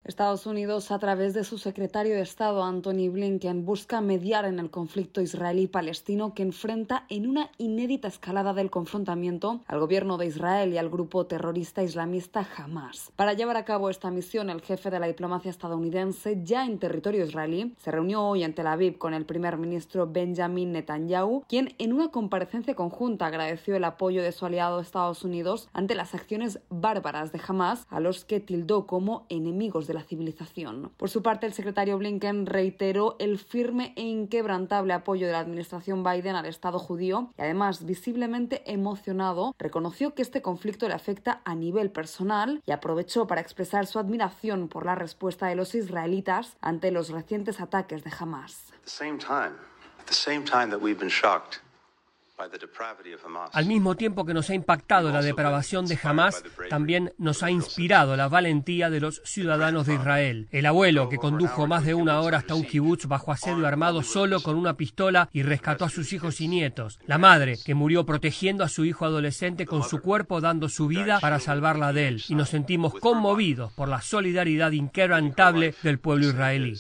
Estados Unidos, a través de su secretario de Estado, Antony Blinken, busca mediar en el conflicto israelí-palestino que enfrenta en una inédita escalada del confrontamiento al gobierno de Israel y al grupo terrorista islamista Hamás. Para llevar a cabo esta misión, el jefe de la diplomacia estadounidense, ya en territorio israelí, se reunió hoy en Tel Aviv con el primer ministro Benjamin Netanyahu, quien en una comparecencia conjunta agradeció el apoyo de su aliado Estados Unidos ante las acciones bárbaras de Hamás, a los que tildó como enemigos de la civilización. Por su parte, el secretario Blinken reiteró el firme e inquebrantable apoyo de la administración Biden al Estado judío y, además, visiblemente emocionado, reconoció que este conflicto le afecta a nivel personal y aprovechó para expresar su admiración por la respuesta de los israelitas ante los recientes ataques de Hamás. Al mismo tiempo que nos ha impactado la depravación de Hamás, también nos ha inspirado la valentía de los ciudadanos de Israel. El abuelo, que condujo más de una hora hasta un kibutz bajo asedio armado solo con una pistola y rescató a sus hijos y nietos. La madre, que murió protegiendo a su hijo adolescente con su cuerpo, dando su vida para salvarla de él. Y nos sentimos conmovidos por la solidaridad inquebrantable del pueblo israelí.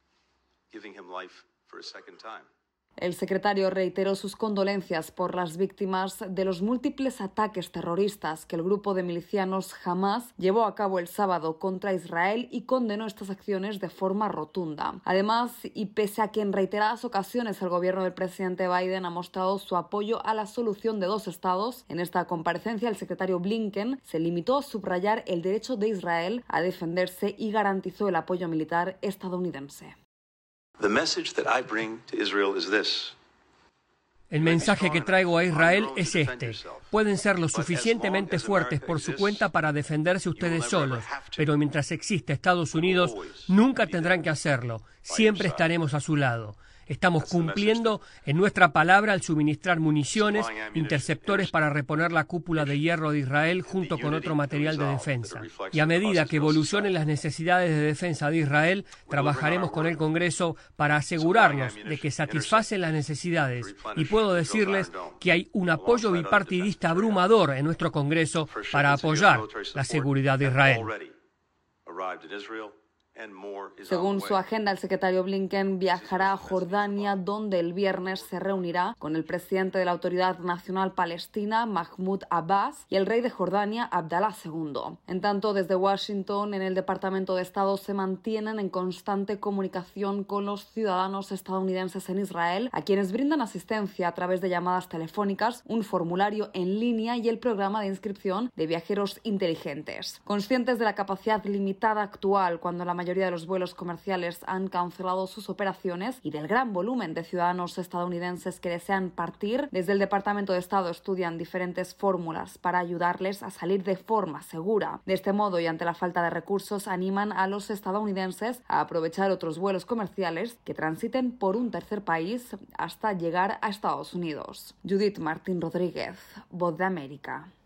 El secretario reiteró sus condolencias por las víctimas de los múltiples ataques terroristas que el grupo de milicianos Hamás llevó a cabo el sábado contra Israel y condenó estas acciones de forma rotunda. Además, y pese a que en reiteradas ocasiones el gobierno del presidente Biden ha mostrado su apoyo a la solución de dos estados, en esta comparecencia el secretario Blinken se limitó a subrayar el derecho de Israel a defenderse y garantizó el apoyo militar estadounidense. El mensaje que traigo a Israel es este. Pueden ser lo suficientemente fuertes por su cuenta para defenderse ustedes solos, pero mientras exista Estados Unidos, nunca tendrán que hacerlo. Siempre estaremos a su lado. Estamos cumpliendo en nuestra palabra al suministrar municiones, interceptores para reponer la cúpula de hierro de Israel junto con otro material de defensa. Y a medida que evolucionen las necesidades de defensa de Israel, trabajaremos con el Congreso para asegurarnos de que satisfacen las necesidades. Y puedo decirles que hay un apoyo bipartidista abrumador en nuestro Congreso para apoyar la seguridad de Israel. Según su agenda, el secretario Blinken viajará a Jordania, donde el viernes se reunirá con el presidente de la Autoridad Nacional Palestina, Mahmoud Abbas, y el rey de Jordania, Abdalá II. En tanto, desde Washington, en el Departamento de Estado, se mantienen en constante comunicación con los ciudadanos estadounidenses en Israel, a quienes brindan asistencia a través de llamadas telefónicas, un formulario en línea y el programa de inscripción de viajeros inteligentes. Conscientes de la capacidad limitada actual cuando la mayoría de los vuelos comerciales han cancelado sus operaciones y del gran volumen de ciudadanos estadounidenses que desean partir, desde el Departamento de Estado estudian diferentes fórmulas para ayudarles a salir de forma segura. De este modo, y ante la falta de recursos, animan a los estadounidenses a aprovechar otros vuelos comerciales que transiten por un tercer país hasta llegar a Estados Unidos. Judith Martín Rodríguez, Voz de América.